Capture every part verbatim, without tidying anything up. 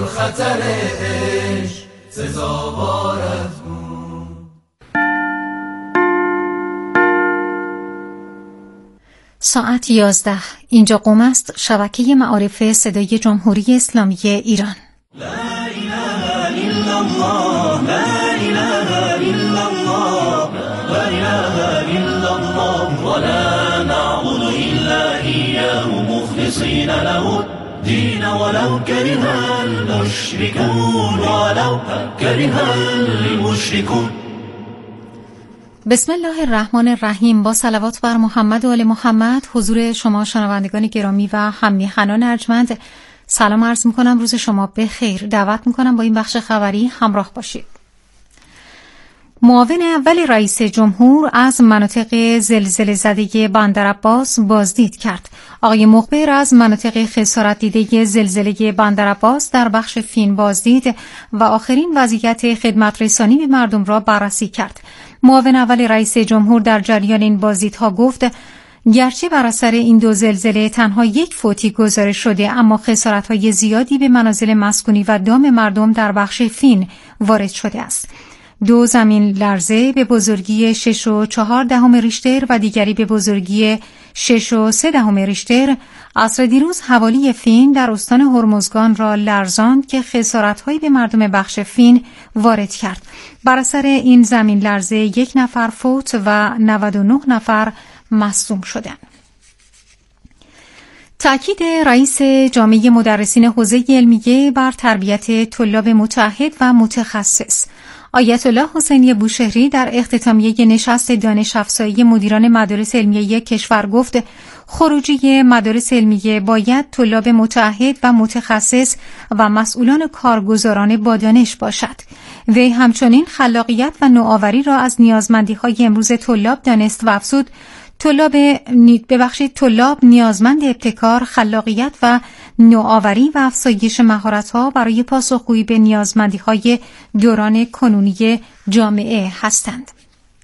پرخطر عشق سزاوارت بود. ساعت یازده. اینجا قم است، شبکه معارف صدای جمهوری اسلامی ایران. لا اله الا الله، لا اله الا الله، لا اله الا الله، ولا نعبد الا اياه مخلصين له الدين ولو كره المشركون، ولو كره المشركون. بسم الله الرحمن الرحیم. با صلوات بر محمد و آل محمد حضور شما شنوندگان گرامی و هم‌میهنان ارجمند سلام عرض می‌کنم. روز شما بخیر. دعوت می‌کنم با این بخش خبری همراه باشید. معاون اول رئیس جمهور از مناطق زلزله زده بندرعباس بازدید کرد. آقای مخبر از مناطق خسارت دیده زلزله بندرعباس در بخش فین بازدید و آخرین وضعیت خدمت رسانی به مردم را بررسی کرد. معاون اول رئیس جمهور در جریان این بازدیدها گفت گرچه بر اثر این دو زلزله تنها یک فوتی گزارش شده، اما خسارت‌های زیادی به منازل مسکونی و دام مردم در بخش فین وارد شده است. دو زمین لرزه به بزرگی شش و چهار دهم ریشتر و دیگری به بزرگی شش و سه دهم ریشتر عصر دیروز حوالی فین در استان هرمزگان را لرزاند که خسارت‌هایی به مردم بخش فین وارد کرد. بر اثر این زمین لرزه یک نفر فوت و نود و نه نفر مصدوم شدند. تأکید رئیس جامعه مدرسین حوزه علمیه بر تربیت طلاب متعهد و متخصص. آیت الله حسینی بوشهری در اختتامیه نشست دانش افزایی مدیران مدارس علمیه کشور گفت خروجی مدارس علمیه باید طلاب متعهد و متخصص و مسئولان کارگزاران با دانش باشد. وی همچنین خلاقیت و نوآوری را از نیازمندی‌های امروز طلاب دانست و افزود طلاب ببخشید طلاب نیازمند ابتکار، خلاقیت و نوآوری و افزایش مهارت‌ها برای پاسخگویی به نیازمندی‌های دوران کنونی جامعه هستند.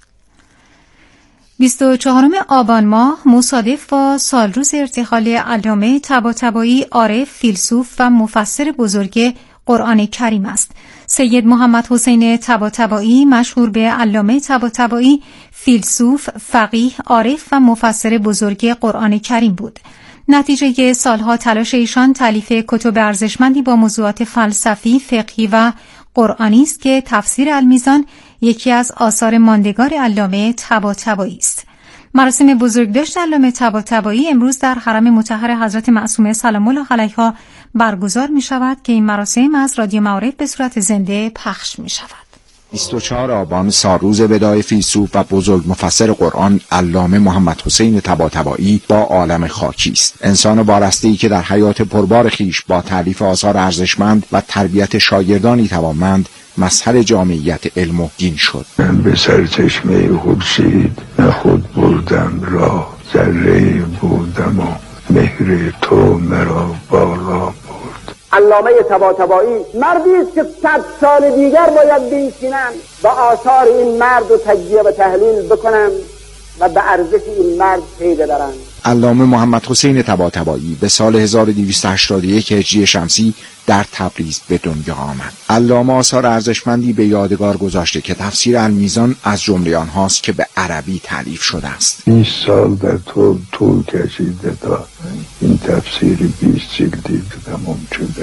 بیست و چهارم آبان ماه مصادف با سالروز ارتحال علامه طباطبایی، عارف، فیلسوف و مفسر بزرگ قرآن کریم است. سید محمد حسین طباطبایی مشهور به علامه طباطبایی، فیلسوف، فقیه، عارف و مفسر بزرگ قرآن کریم بود. نتیجه سالها تلاش ایشان تالیف کتب ارزشمندی با موضوعات فلسفی، فقهی و قرآنی است که تفسیر المیزان یکی از آثار ماندگار علامه طباطبایی است. مراسم بزرگداشت علامه طباطبایی امروز در حرم مطهر حضرت معصومه سلام الله علیها برگزار می شود که این مراسم از رادیو معارف به صورت زنده پخش می شود. بیست و چهارم آبان سالروز وداع فیلسوف و بزرگ مفسر قرآن علامه محمد حسین طباطبایی با عالم خاکی است. انسان وارسته‌ای که در حیات پربار خیش با تالیف آثار ارزشمند و تربیت شاگردانی توانمند مظهر جامعیت علم و دین شد. من به سرچشمه خورشید خود بردم راه، ذره بودم و مهر تو مرا بالا برد. علامه طباطبایی مردی است که صد سال دیگر باید بنشینم و آثار این مرد رو تجزیه و تحلیل بکنم و به ارزش این مرد پی ببرم. علامه محمد حسین طباطبایی به سال هزار و دویست و هشتاد و یک هجری شمسی در تبریز به دنیا آمد. علامه آثار ارزشمندی به یادگار گذاشته که تفسیر المیزان از جمله آنهاست که به عربی تالیف شده است. بیست سال در طول طول کشیده تا این تفسیر بیست جلدی تمام شده.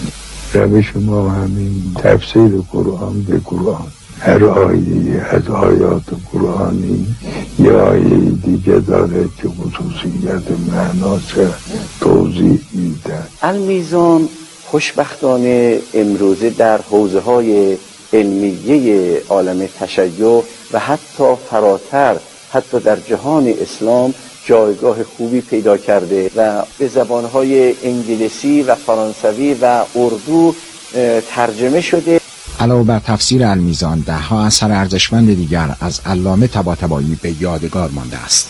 روش ما همین تفسیر قرآن به قرآن، هر آیه از آیات قرآنی یا آیه دیگه داره که خصوصیت معناش توضیح میده. المیزان خوشبختانه امروزه در حوزه‌های علمیه عالم تشیع و حتی فراتر، حتی در جهان اسلام جایگاه خوبی پیدا کرده و به زبانهای انگلیسی و فرانسوی و اردو ترجمه شده. علاوه بر تفسیر المیزان، ده‌ها اثر ارزشمند دیگر از علامه طباطبایی به یادگار مانده است.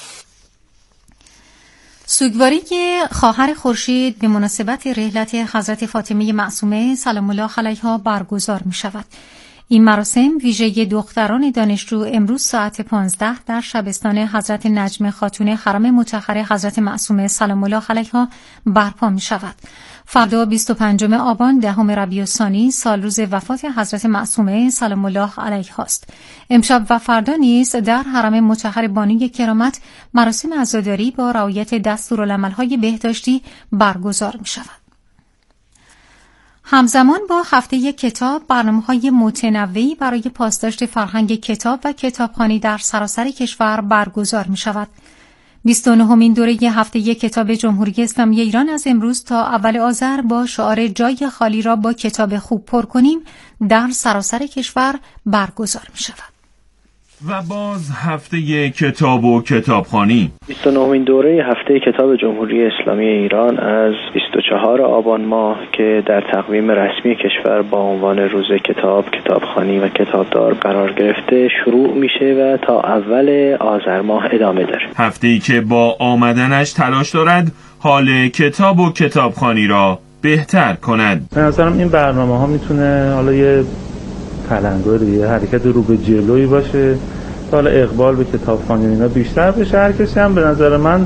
سوگواری خواهر خورشید به مناسبت رحلت حضرت فاطمه معصومه سلام الله علیها برگزار می شود. این مراسم ویژه دختران دانشجو امروز ساعت پانزده در شبستان حضرت نجم خاتون حرم مطهر حضرت معصومه سلام الله علیها برپا می شود. فردا بیست و پنجم آبان دهم ربیع الثانی سال روز وفات حضرت معصومه سلام الله علیها است. امشب و فردا نیز در حرم مطهر بانوی کرامت مراسم عزاداری با رعایت دستورالعمل‌های بهداشتی برگزار می شود. همزمان با هفته کتاب برنامه‌های متنوعی برای پاسداشت فرهنگ کتاب و کتابخوانی در سراسر کشور برگزار می‌شود. بیست و نهمین دوره هفته کتاب جمهوری اسلامی ایران از امروز تا اول آذر با شعار جای خالی را با کتاب خوب پر کنیم در سراسر کشور برگزار می‌شود. و باز هفته کتاب و کتابخوانی. بیست و نهمین دوره هفته کتاب جمهوری اسلامی ایران از بیست و چهارم آبان ماه که در تقویم رسمی کشور با عنوان روز کتاب، کتابخوانی و کتابدار قرار گرفته شروع میشه و تا اول آذر ماه ادامه داره. هفته‌ای که با آمدنش تلاش دارد حال کتاب و کتابخوانی را بهتر کند. به نظرم این برنامه ها میتونه حالا یه تلنگری، یه حرکت رو به جلویی باشه، حالا اقبال به کتابخوانی اینا بیشتر بشه. هر کسی هم به نظر من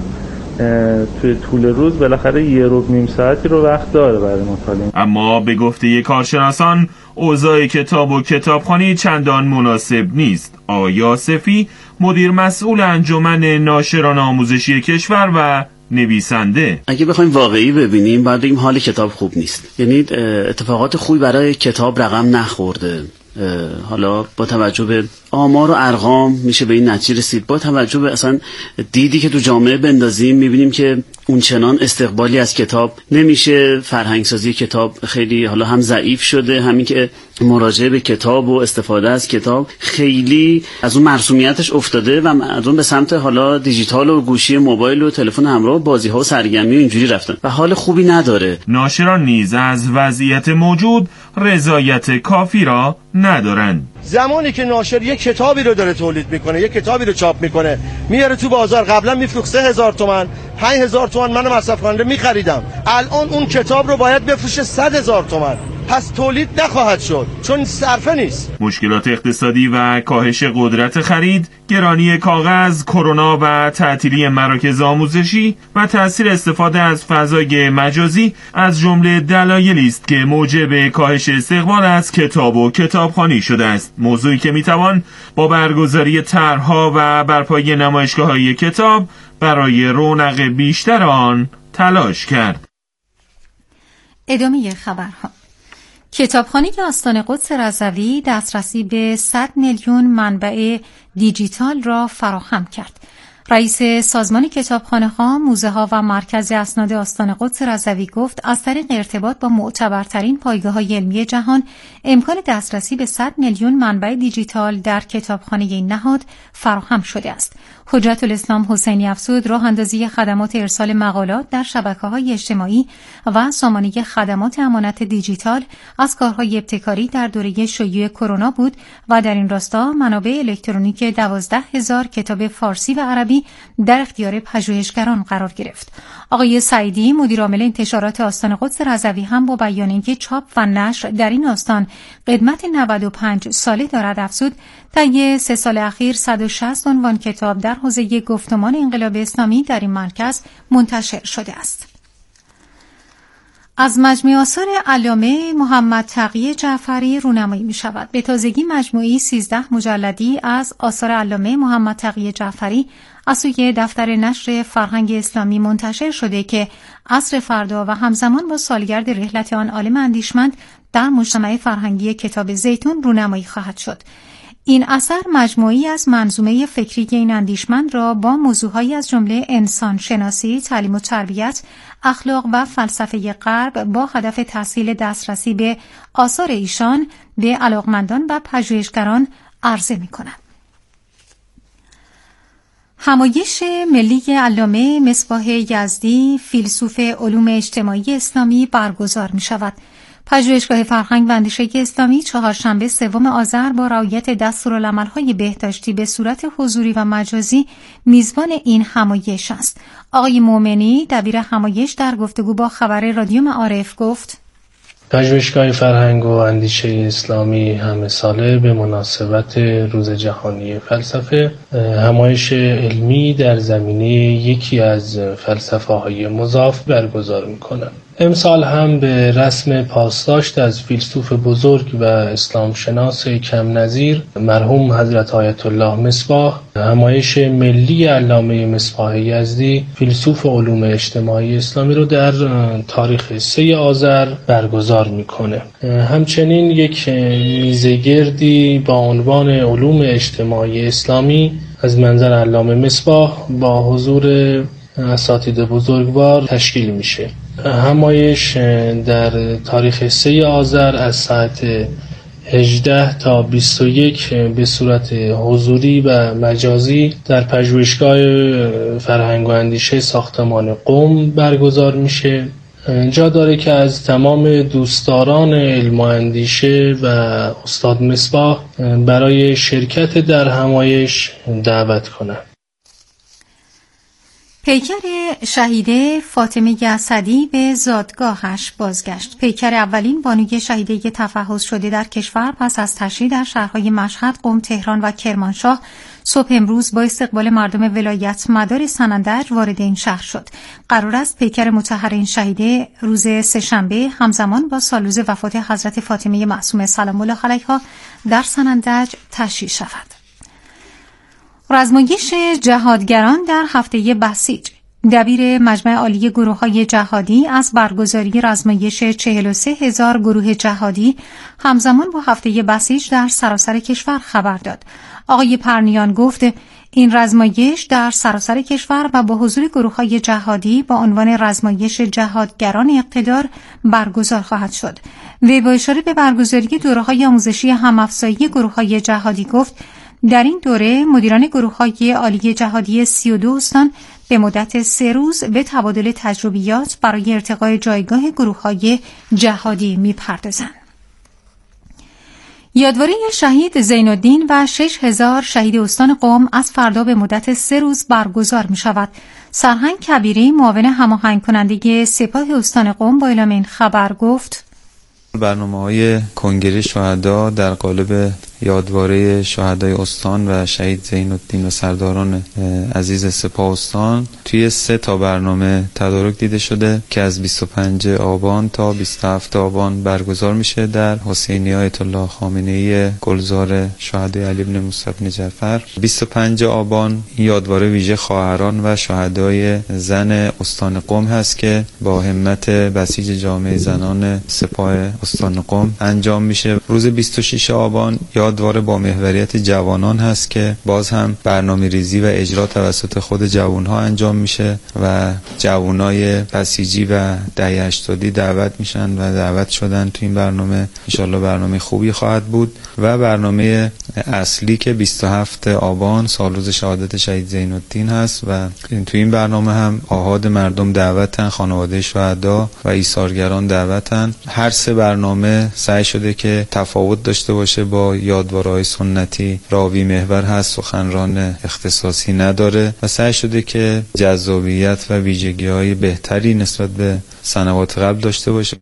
توی طول روز بالاخره یه رو نیم ساعتی رو وقت داره برای مطالعه. اما به گفته کارشناسان اوضاع کتاب و کتابخوانی چندان مناسب نیست. آقای یاسفی مدیر مسئول انجمن ناشران آموزشی کشور و نویسنده: اگه بخوایم واقعی ببینیم باید بگیم حال کتاب خوب نیست. یعنی اتفاقات خوبی برای کتاب رقم نخورده. حالا با توجه به آمار و ارقام میشه به این نتیجه رسید. با توجه به اصلا دیدی که تو جامعه بندازیم میبینیم که اون چنان استقبالی از کتاب نمیشه. فرهنگسازی کتاب خیلی حالا هم ضعیف شده، همین که مراجعه به کتاب و استفاده از کتاب خیلی از اون مرسومیتش افتاده و مردم به سمت حالا دیجیتال و گوشی موبایل و تلفن همراه و بازی‌ها و سرگرمی و اینجوری رفتن و حال خوبی نداره. ناشران نیز از وضعیت موجود رضایت کافی را ندارند. زمانی که ناشر یک کتابی رو داره تولید میکنه، یک کتابی رو چاپ میکنه، میاره تو بازار، قبلا میفروخت سه هزار تومان، پنج هزار تومان من مصرف کننده میخریدم، الان اون کتاب رو باید بفروشه صد هزار تومان. پس تولید نخواهد شد چون صرفه نیست. مشکلات اقتصادی و کاهش قدرت خرید، گرانی کاغذ، کرونا و تعطیلی مراکز آموزشی و تأثیر استفاده از فضای مجازی از جمله دلایلی است که موجب کاهش استقبال از کتاب و کتابخوانی شده است. موضوعی که میتوان با برگزاری طرح‌ها و برپایی نمایشگاه‌های کتاب برای رونق بیشتر آن تلاش کرد. ادامه خبرها. کتابخانه آستان قدس رضوی دسترسی به صد میلیون منبع دیجیتال را فراهم کرد. رئیس سازمان کتابخانه‌ها، موزه‌ها و مرکز اسناد آستان قدس رضوی گفت از طریق ارتباط با معتبرترین پایگاه‌های علمی جهان امکان دسترسی به صد میلیون منبع دیجیتال در کتابخانه این نهاد فراهم شده است. حجت الاسلام حسینی افزود راه اندازی خدمات ارسال مقالات در شبکه‌های اجتماعی و سامانه خدمات امانت دیجیتال از کارهای ابتکاری در دوره شیوع کرونا بود و در این راستا منابع الکترونیک دوازده هزار کتاب فارسی و عربی در اختیار پژوهشگران قرار گرفت. آقای سعیدی مدیر عامل انتشارات آستان قدس رضوی هم با بیان اینکه چاپ و نشر در این آستان قدمت نود و پنج ساله دارد افزود طی سه سال اخیر صد و شصت عنوان کتاب در حوزه گفتمان انقلاب اسلامی در این مرکز منتشر شده است. از مجموعه آثار علامه محمد تقی جعفری رونمایی می شود. به تازگی مجموعی سیزده مجلدی از آثار علامه محمد تقی جعفری از سوی دفتر نشر فرهنگ اسلامی منتشر شده که عصر فردا و همزمان با سالگرد رحلت آن عالم اندیشمند در مجتمع فرهنگی کتاب زیتون رونمایی خواهد شد. این اثر مجموعی از منظومه فکری این اندیشمند را با موضوعهایی از جمله انسان شناسی، تعلیم و تربیت، اخلاق و فلسفه غرب با هدف تسهیل دسترسی به آثار ایشان به علاقمندان و پژوهشگران عرضه می‌کند. همایش ملی علامه مصباح یزدی فیلسوف علوم اجتماعی اسلامی برگزار می‌شود. پژوهشگاه فرهنگ و اندیشه اسلامی چهارشنبه سوم آذر با رعایت دستورالعمل‌های بهداشتی به صورت حضوری و مجازی میزبان این همایش است. آقای مومنی دبیر همایش در گفتگو با خبر رادیو معارف گفت: پژوهشگاه فرهنگ و اندیشه اسلامی همه ساله به مناسبت روز جهانی فلسفه همایش علمی در زمینه یکی از فلسفه‌های مضاف برگزار می‌کنند. امسال هم به رسم پاسداشت از فیلسوف بزرگ و اسلام شناس کم نظیر مرحوم حضرت آیت الله مصباح، همایش ملی علامه مصباح یزدی فیلسوف علوم اجتماعی اسلامی رو در تاریخ سه آذر برگزار میکنه. همچنین یک میزگردی با عنوان علوم اجتماعی اسلامی از منظر علامه مصباح با حضور اساتید بزرگوار تشکیل میشه. همایش در تاریخ سه آذر از ساعت هجده تا بیست و یک به صورت حضوری و مجازی در پژوهشگاه فرهنگ و اندیشه ساختمان قم برگزار میشه. جا داره که از تمام دوستداران علم و اندیشه و استاد مصباح برای شرکت در همایش دعوت کنند. پیکر شهیده فاطمه اسدی به زادگاهش بازگشت. پیکر اولین بانوی شهیده تفحص شده در کشور پس از تشییع در شهرهای مشهد، قم، تهران و کرمانشاه صبح امروز با استقبال مردم ولایت مدار سنندج وارد این شهر شد. قرار است پیکر مطهر این شهیده روز سه‌شنبه همزمان با سالروز وفات حضرت فاطمه معصومه سلام الله علیها در سنندج تشییع شود. رزمایش جهادگران در هفته بسیج. دبیر مجمع عالی گروه‌های جهادی از برگزاری رزمایش چهل و سه هزار گروه جهادی همزمان با هفته بسیج در سراسر کشور خبر داد. آقای پرنیان گفت این رزمایش در سراسر کشور و با حضور گروه‌های جهادی با عنوان رزمایش جهادگران اقتدار برگزار خواهد شد. وی با اشاره به برگزاری دوره‌های آموزشی هم‌افزایی گروه‌های جهادی گفت در این دوره مدیران گروه‌های عالی جهادی سی و دو استان به مدت سه روز به تبادل تجربیات برای ارتقای جایگاه گروه‌های جهادی می‌پردازند. یادواره شهید زین الدین و شش هزار شهید استان قم از فردا به مدت سه روز برگزار می‌شود. سرهنگ کبیری معاون هماهنگ کننده سپاه استان قم با اعلام این خبر گفت برنامه‌های کنگره شهدا در قالب یادواره شهدای استان و شهید زین الدین و سرداران عزیز سپاه استان توی سه تا برنامه تدارک دیده شده که از بیست و پنجم آبان تا بیست و هفتم آبان برگزار میشه در حسینیه آیت الله خامنه‌ای گلزار شهدای علی بن موسی بن جعفر. بیست و پنجم آبان این یادواره ویژه خواهران و شهدای زن استان قم هست که با همت بسیج جامعه زنان سپاه استان قم انجام میشه. روز بیست و ششم آبان یادواره با محوریت جوانان هست که باز هم برنامه ریزی و اجرا توسط خود جوانها انجام میشه و جوانای بسیجی و دهه هشتادی دعوت میشن و دعوت شدن تو این برنامه. انشالله برنامه خوبی خواهد بود. و برنامه اصلی که بیست و هفتم آبان سالروز شهادت شهید زین الدین هست و تو این برنامه هم آحاد مردم دعوتن، خانواده شهدا و ایثارگران دعوتن. هر سه برنامه سعی شده که تفاوت داشته باشه با یادواره‌های سنتی. راوی محور هست، سخنران اختصاصی نداره و سعی شده که جذابیت و ویژگی‌های بهتری نسبت به سنوات قبل داشته باشه.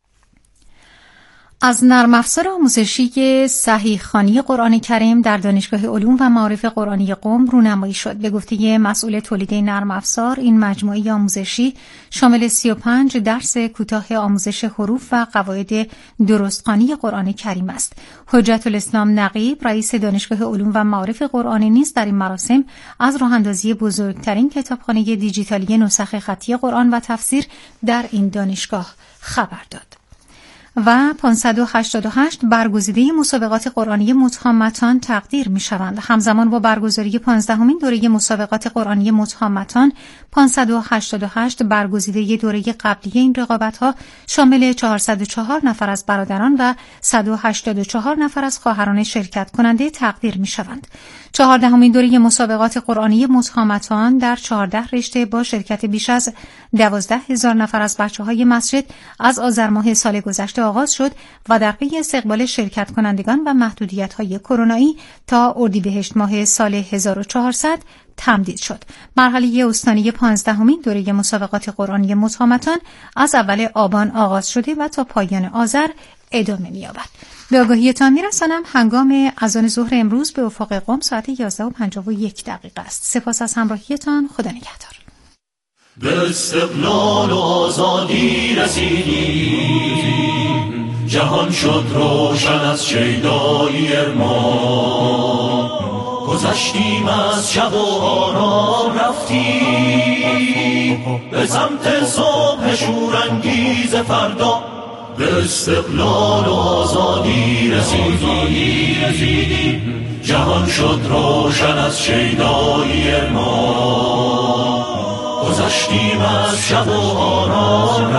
از نرم افزار آموزشی صحیح خوانی قرآن کریم در دانشگاه علوم و معارف قرآنی قم رونمایی شد. به گفته مسئول تولید نرم افزار، این مجموعه آموزشی شامل سی و پنج درس کوتاه آموزش حروف و قواعد درستخوانی قرآن کریم است. حجت الاسلام نقیب، رئیس دانشگاه علوم و معارف قرآنی نیز در این مراسم از راه‌اندازی بزرگترین کتابخانه دیجیتالی نسخ خطی قرآن و تفسیر در این دانشگاه خبر داد. و پانصد و هشتاد و هشت برگزیده مسابقات قرآنی متهامتان تقدیر می شوند. همزمان با برگزاری پانزدهمین دوره مسابقات قرآنی متهامتان، پانصد و هشتاد و هشت برگزیده دوره قبلی این رقابت‌ها شامل چهارصد و چهار نفر از برادران و صد و هشتاد و چهار نفر از خواهران شرکت کننده تقدیر می شوند. چهاردهمین دوره مسابقات قرآنی متهامتان در چهارده رشته با شرکت بیش از دوازده هزار نفر از بچه‌های مسجد از آذر ماه سال گذشته آغاز شد و در پی استقبال شرکت کنندگان و محدودیت‌های کرونایی تا اردیبهشت ماه سال هزار و چهارصد تمدید شد. مرحله استانی پانزدهمین دوره مسابقات قرآنی متامتان از اول آبان آغاز شده و تا پایان آذر ادامه می‌یابد. به آگاهیتان می‌رسانم هنگام اذان ظهر امروز به افق قم ساعت یازده و پنجاه و یک دقیقه است. سپاس از همراهیتان. خدا نگهدار. به استقلال و آزادی رسیدیم، جهان شد روشن از شیدایی ارمان، گذشتیم از شب و آرام رفتیم به سمت صبح شورانگیز فردا. به استقلال و آزادی رسیدیم، جهان شد روشن از شیدایی ارمان، گذشتیم از شب و آرام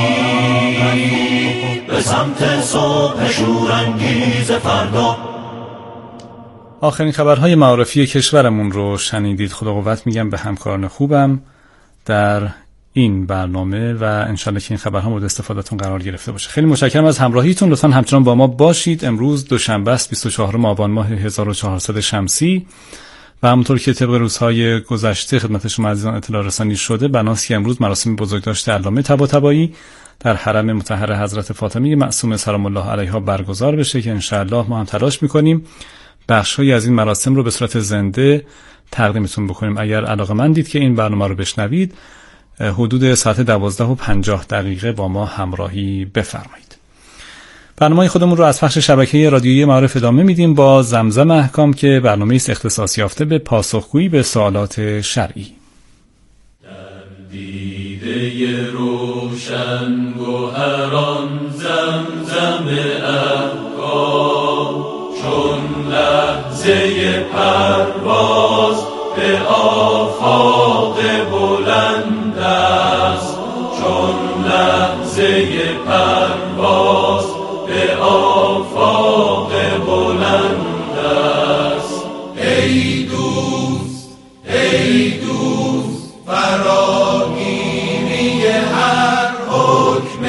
رفتیم به سمت صبح شورانگیز فردا. آخرین خبرهای معارفی کشورمون رو شنیدید. خدا قوت میگم به همکاران خوبم در این برنامه و انشالله که این خبرها مورد استفادهتون قرار گرفته باشه. خیلی متشکرم از همراهیتون. لطفاً همچنان با ما باشید. امروز دوشنبه است، بیست و چهارم آبان ماه هزار و چهارصد شمسی و همونطور که طبق روزهای گذشته خدمت شما عزیزان اطلاع رسانی شده، بناست که امروز مراسم بزرگداشت علامه طباطبایی در حرم مطهر حضرت فاطمه معصومه سلام الله علیها برگزار بشه که انشاءالله ما هم تلاش می‌کنیم بخش‌هایی از این مراسم رو به صورت زنده تقدیمتون بکنیم. اگر علاقه‌مندید که این برنامه رو بشنوید، حدود ساعت دوازده و پنجاه دقیقه با ما همراهی بفرمایید. برنامه خودمون رو از پخش شبکه رادیویی معارف ادامه میدیم با زمزم احکام که برنامه است اختصاص یافته به پاسخگویی به سوالات شرعی. در دیده روشن گوهران زمزم احکام، چون لحظه پرواز به آفاق بلند است، چون لحظه پرواز به آفاق بلند است. ای دوست ای دوست فراگیری هر حکم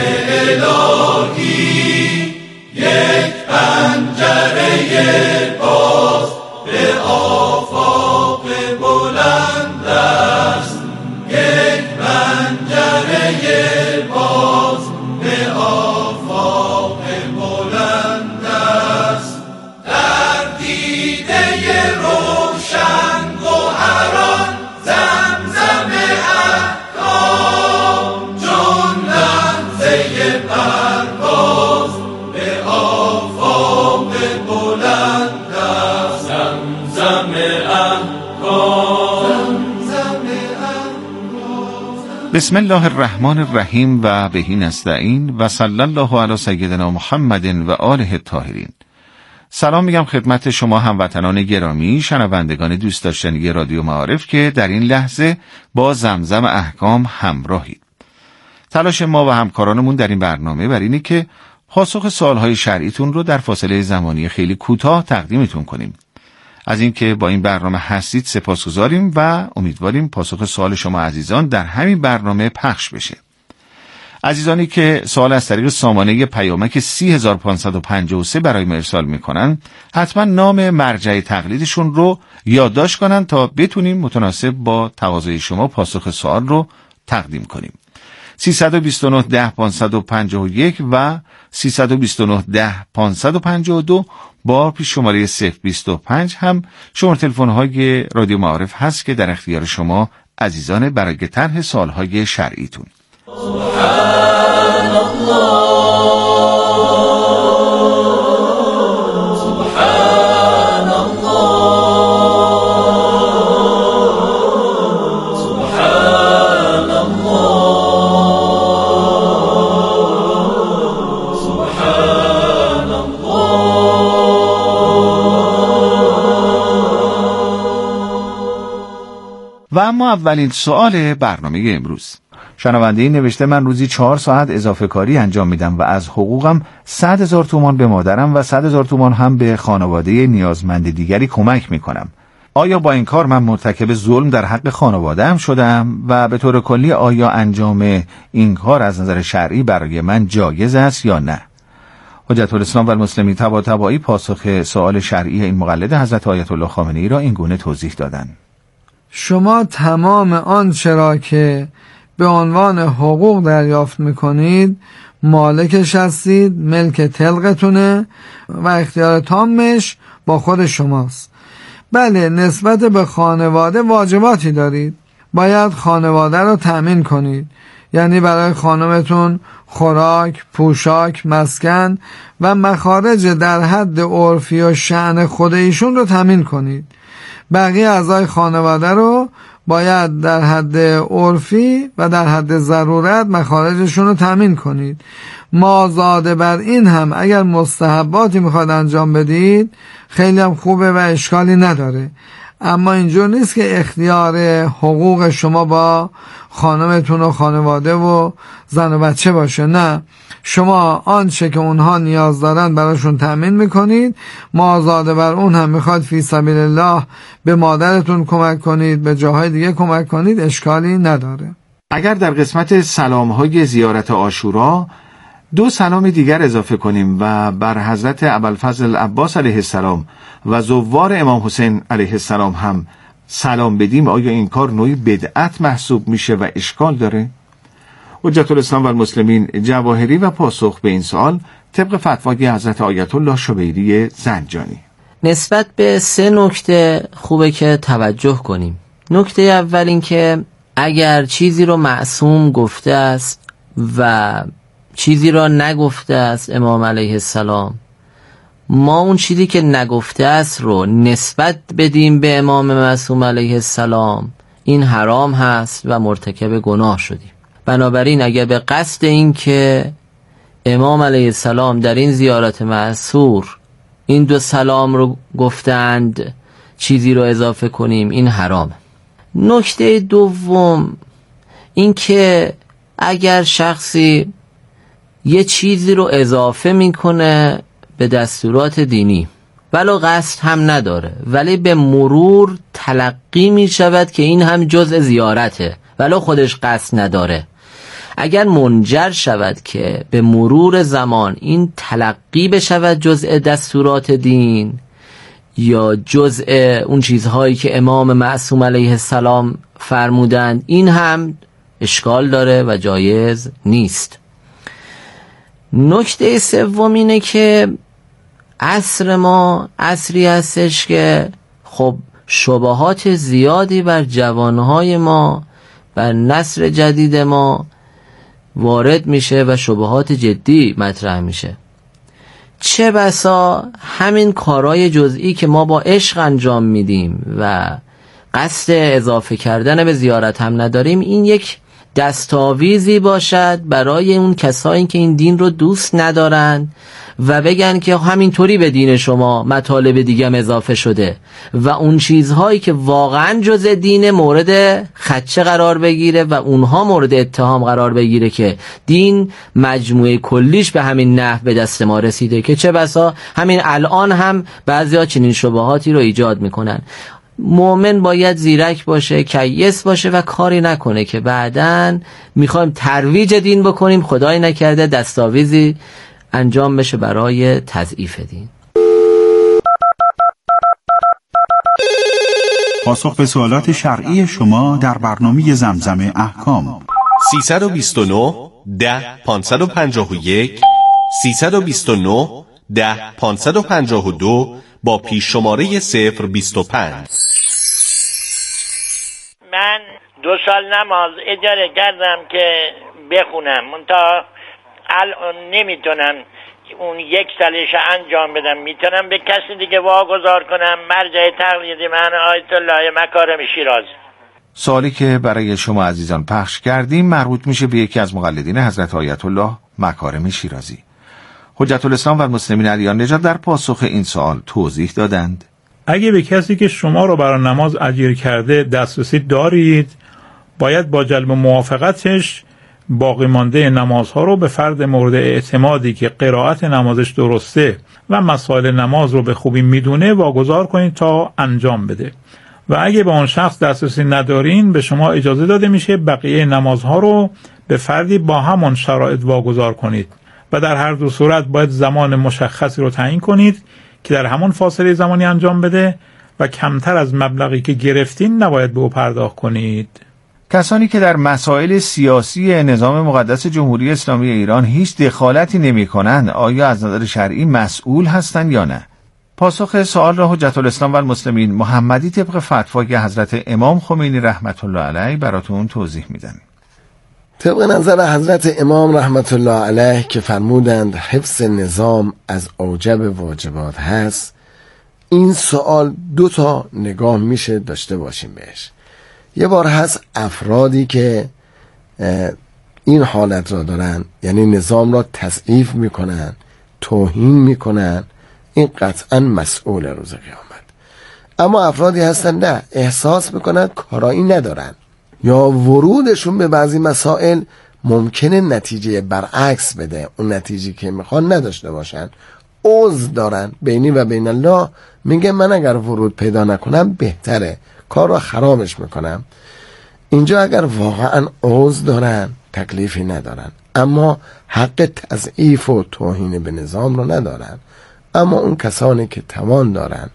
الهی، یک پنجره باز به آفاق بلند است، یک پنجره باز به آفاق بلند است. در دیده روشن گوهران زمزم احکام، چون لحظه پرواز به آفاق بلند است. زمزم احکام. بسم الله الرحمن الرحیم و بهی نستعین و صلی الله علی سیدنا محمد و آله الطاهرین. سلام میگم خدمت شما هموطنان گرامی، شنوندگان دوست داشتنی رادیو معارف که در این لحظه با زمزم احکام همراهید. تلاش ما و همکارانمون در این برنامه بر اینه که پاسخ سوالهای شرعیتون رو در فاصله زمانی خیلی کوتاه تقدیمتون کنیم. از اینکه با این برنامه هستید سپاسگزاریم و امیدواریم پاسخ سوال شما عزیزان در همین برنامه پخش بشه. عزیزانی که سوال از طریق سامانه پیامک سی هزار و پانصد و پنجاه و سه برای ما ارسال میکنن، حتما نام مرجع تقلیدشون رو یادداشت کنن تا بتونیم متناسب با تقاضای شما پاسخ سوال رو تقدیم کنیم. سیصد و بیست و نه ده پانصد و پنجاه و یک و سیصد و بیست و نه ده پانصد و پنجاه و دو با پیش شماره صفر بیست و پنج هم شماره تلفن های رادیو معارف هست که در اختیار شما عزیزان برای طرح سوالهای شرعیتون. سبحان الله سبحان الله سبحان الله سبحان الله. و اما اولین سوال برنامه امروز. شنونده نوشته من روزی چهار ساعت اضافه کاری انجام میدم و از حقوقم صد هزار تومان به مادرم و صد هزار تومان هم به خانواده نیازمند دیگری کمک میکنم. آیا با این کار من مرتکب ظلم در حق خانواده‌ام شدم و به طور کلی آیا انجام این کار از نظر شرعی برای من جایز است یا نه؟ حجت الاسلام و المسلمین طباطبایی پاسخ سوال شرعی این مقلد حضرت آیت الله خامنه‌ای را این گونه توضیح دادند. شما تمام آنچه را که به عنوان حقوق دریافت میکنید مالکش هستید، ملک تلقتونه و اختیار تامش با خود شماست. بله، نسبت به خانواده واجباتی دارید. باید خانواده رو تأمین کنید، یعنی برای خانمتون خوراک، پوشاک، مسکن و مخارج در حد عرفی و شأن خود ایشون رو تأمین کنید. بقیه اعضای خانواده رو باید در حد عرفی و در حد ضرورت مخارجشون رو تأمین کنید. مازاده بر این هم اگر مستحباتی میخواد انجام بدید خیلی هم خوبه و اشکالی نداره، اما اینجور نیست که اختیار حقوق شما با خانمتون و خانواده و زن و بچه باشه. نه، شما آنچه که اونها نیاز دارن براشون تأمین میکنید، مازاده بر اون هم میخواد فی سبیل الله به مادرتون کمک کنید، به جاهای دیگه کمک کنید، اشکالی نداره. اگر در قسمت سلام‌های زیارت عاشورا دو سلام دیگر اضافه کنیم و بر حضرت ابوالفضل عباس علیه السلام و زوار امام حسین علیه السلام هم سلام بدیم، آیا این کار نوعی بدعت محسوب میشه و اشکال داره؟ حجت الاسلام و المسلمین جواهری و پاسخ به این سوال طبق فتوای حضرت آیت الله شبیری زنجانی. نسبت به سه نکته خوبه که توجه کنیم. نکته اول این که اگر چیزی رو معصوم گفته است و چیزی را نگفته است امام علیه السلام، ما اون چیزی که نگفته است رو نسبت بدیم به امام معصوم علیه السلام، این حرام هست و مرتکب گناه شدیم. بنابراین اگر به قصد این که امام علیه السلام در این زیارت معصور این دو سلام رو گفتند چیزی رو اضافه کنیم، این حرامه. نکته دوم این که اگر شخصی یه چیزی رو اضافه میکنه به دستورات دینی ولو قصد هم نداره، ولی به مرور تلقی میشود که این هم جزء زیارته ولو خودش قصد نداره، اگر منجر شود که به مرور زمان این تلقی بشود جزء دستورات دین یا جزء اون چیزهایی که امام معصوم علیه السلام فرمودند، این هم اشکال داره و جایز نیست. نکته سوم اینه که عصر ما عصری هستش که خب شبهات زیادی بر جوانهای ما، بر نسل جدید ما وارد میشه و شبهات جدی مطرح میشه. چه بسا همین کارهای جزئی که ما با عشق انجام میدیم و قصد اضافه کردن به زیارت هم نداریم، این یک دستاویزی باشد برای اون کسایی که این دین رو دوست ندارن و بگن که همینطوری به دین شما مطالب دیگه هم اضافه شده و اون چیزهایی که واقعا جزء دین مورد خدشه قرار بگیره و اونها مورد اتهام قرار بگیره که دین مجموعه کلیش به همین نحو به دست ما رسیده، که چه بسا همین الان هم بعضیا چنین شبهاتی رو ایجاد میکنن. مؤمن باید زیرک باشه، کیس باشه و کاری نکنه که بعداً میخوایم ترویج دین بکنیم، خدای نکرده دستاویزی انجام بشه برای تضعیف دین. پاسخ به سوالات شرعی شما در برنامه زمزم احکام. سیصد و بیست و نه ده پانصد و پنجاه و یک سیصد و بیست و نه ده پانصد و پنجاه و دو با پیش شماره صفر بیست و پنج. من دو سال نماز اجاره کردم که بخونم، منتها الان نمیتونم اون یک سالش انجام بدم. میتونم به کسی دیگه واگذار کنم؟ مرجع تقلید من آیت الله مکارم شیراز. سوالی که برای شما عزیزان پخش کردیم مربوط میشه به یکی از مقلدین حضرت آیت الله مکارم شیرازی. حجت الاسلام و المسلمین علیان نژاد در پاسخ این سوال توضیح دادند: اگه به کسی که شما رو برای نماز اجیر کرده دسترسی دارید، باید با جلب موافقتش باقی مانده نمازها رو به فرد مورد اعتمادی که قرائت نمازش درسته و مسائل نماز رو به خوبی میدونه واگذار کنید تا انجام بده، و اگه به اون شخص دسترسی ندارین به شما اجازه داده میشه بقیه نمازها رو به فردی با همون شرایط واگذار کنید و در هر دو صورت باید زمان مشخصی رو تعیین کنید که در همون فاصله زمانی انجام بده و کمتر از مبلغی که گرفتین نباید به او پرداخت کنید. کسانی که در مسائل سیاسی نظام مقدس جمهوری اسلامی ایران هیچ دخالتی نمی کنند، آیا از نظر شرعی مسئول هستند یا نه؟ پاسخ سوال را حجت الاسلام و المسلمین محمدی طبق فتوای حضرت امام خمینی رحمت الله علیه براتون توضیح میدن. طبق نظر حضرت امام رحمت الله علیه که فرمودند حفظ نظام از اوجب واجبات هست، این سوال دو تا نگاه میشه داشته باشیم بهش. یه بار هست افرادی که این حالت را دارن، یعنی نظام را تضعیف میکنن، توهین میکنن، این قطعا مسئول روز قیامت. اما افرادی هستن نه، احساس میکنن کارایی ندارن یا ورودشون به بعضی مسائل ممکنه نتیجه برعکس بده، اون نتیجه که میخوان نداشته باشن، عذر دارن بینی و بین الله، میگه من اگر ورود پیدا نکنم بهتره، کار را خرابش میکنم. اینجا اگر واقعا عذر دارن تکلیفی ندارن، اما حق تضعیف و توهین به نظام رو ندارن. اما اون کسانی که توان دارن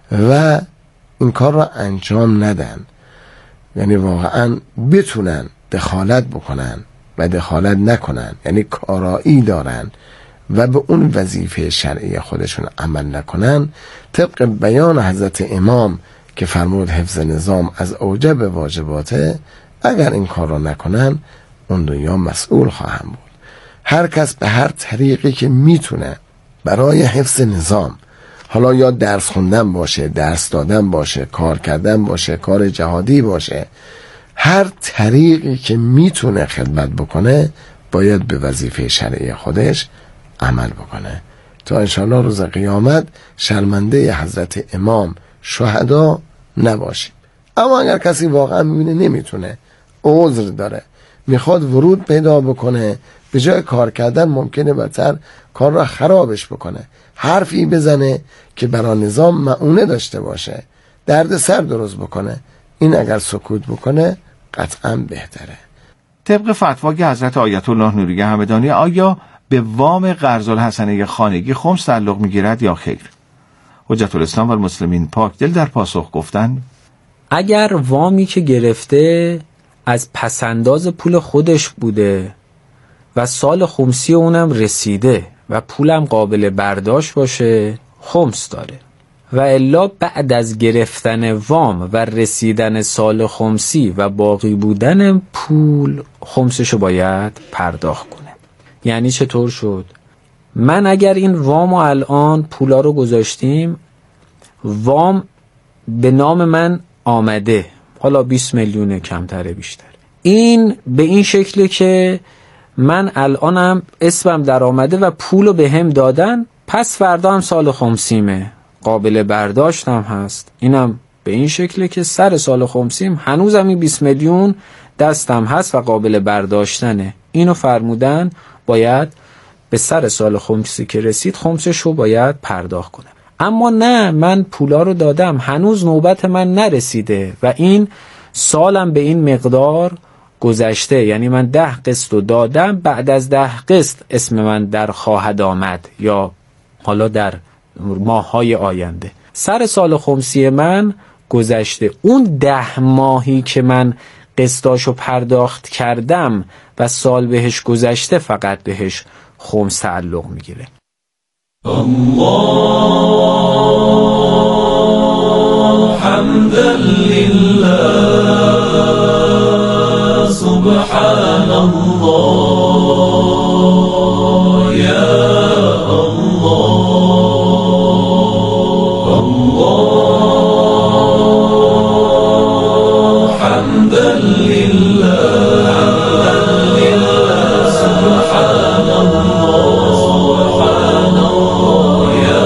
و این کار را انجام ندن، یعنی واقعا بتونن دخالت بکنن و دخالت نکنن، یعنی کارایی دارن و به اون وظیفه شرعی خودشون عمل نکنن، طبق بیان حضرت امام که فرمود حفظ نظام از اوجب واجباته، اگر این کار را نکنن اون دنیا مسئول خواهم بود. هر کس به هر طریقی که میتونه برای حفظ نظام، حالا یا درس خوندن باشه، درس دادن باشه، کار کردن باشه، کار جهادی باشه، هر طریقی که میتونه خدمت بکنه باید به وظیفه شرعی خودش عمل بکنه تا انشاءالله روز قیامت شرمنده حضرت امام شهدا نباشیم. اما اگر کسی واقعا میبینه نمیتونه، عذر داره، میخواد ورود پیدا بکنه، به جای کار کردن ممکنه بدتر کار را خرابش بکنه، حرفی بزنه که برای نظام معونه داشته باشه، درد سر درست بکنه، این اگر سکوت بکنه قطعا بهتره. طبق فتوای حضرت آیت الله نوری همدانی، آیا به وام قرض الحسنه خانگی خمس تعلق میگیرد یا خیر؟ حجت الاسلام و المسلمین پاکدل در پاسخ گفتند اگر وامی که گرفته از پسنداز پول خودش بوده و سال خمسی اونم رسیده و پولم قابل برداشت باشه، خمس داره، و الا بعد از گرفتن وام و رسیدن سال خمسی و باقی بودن پول خمسشو باید پرداخت کنه. یعنی چطور شد؟ من اگر این وام و الان پولا رو گذاشتیم، وام به نام من آمده، حالا بیست میلیونه کمتره بیشتر، این به این شکله که من الانم اسمم در آمده و پولو به هم دادن، پس فردا هم سال خمسیمه، قابل برداشتم هست، اینم به این شکله که سر سال خمسیم هنوزم این بیست میلیون دستم هست و قابل برداشتنه. اینو فرمودن باید به سر سال خمسی که رسید خمسشو باید پرداخت کنم. اما نه، من پولا رو دادم، هنوز نوبت من نرسیده و این سالم به این مقدار گذشته، یعنی من ده قسط رو دادم، بعد از ده قسط اسم من در خواهد آمد یا حالا در ماه‌های آینده. سر سال خمسی من گذشته، اون ده ماهی که من قسطاشو پرداخت کردم و سال بهش گذشته فقط بهش خمس تعلق میگیره. الله حمدا لله سبحان الله یا الله الله حمدا لله سبحان الله سبحان الله یا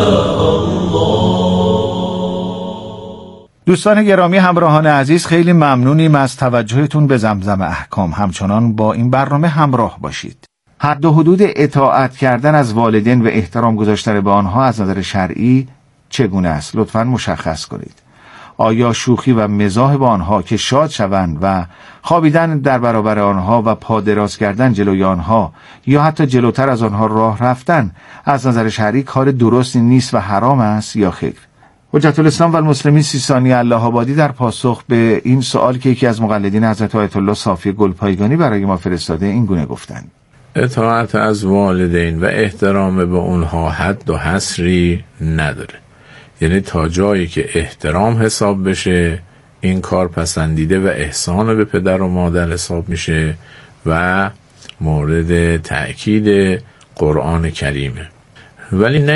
دوستان گرامی، همراهان عزیز، خیلی ممنونیم از توجهتون به زمزم احکام. همچنان با این برنامه همراه باشید. حد و حدود اطاعت کردن از والدین و احترام گذاشتن به آنها از نظر شرعی چگونه است؟ لطفاً مشخص کنید. آیا شوخی و مزاح با آنها که شاد شوند و خوابیدن در برابر آنها و پا دراز کردن جلوی آنها یا حتی جلوتر از آنها راه رفتن از نظر شرعی کار درستی نیست و حرام است یا خیر؟ حجت الاسلام و المسلمین سیستانی الله آبادی در پاسخ به این سوال که یکی از مقلدین حضرت آیت الله صافی گلپایگانی برای ما فرستاده این گونه گفتند: اطاعت از والدین و احترام به اونها حد و حصری نداره. یعنی تا جایی که احترام حساب بشه این کار پسندیده و احسان به پدر و مادر حساب میشه و مورد تأکید قرآن کریمه. ولی نه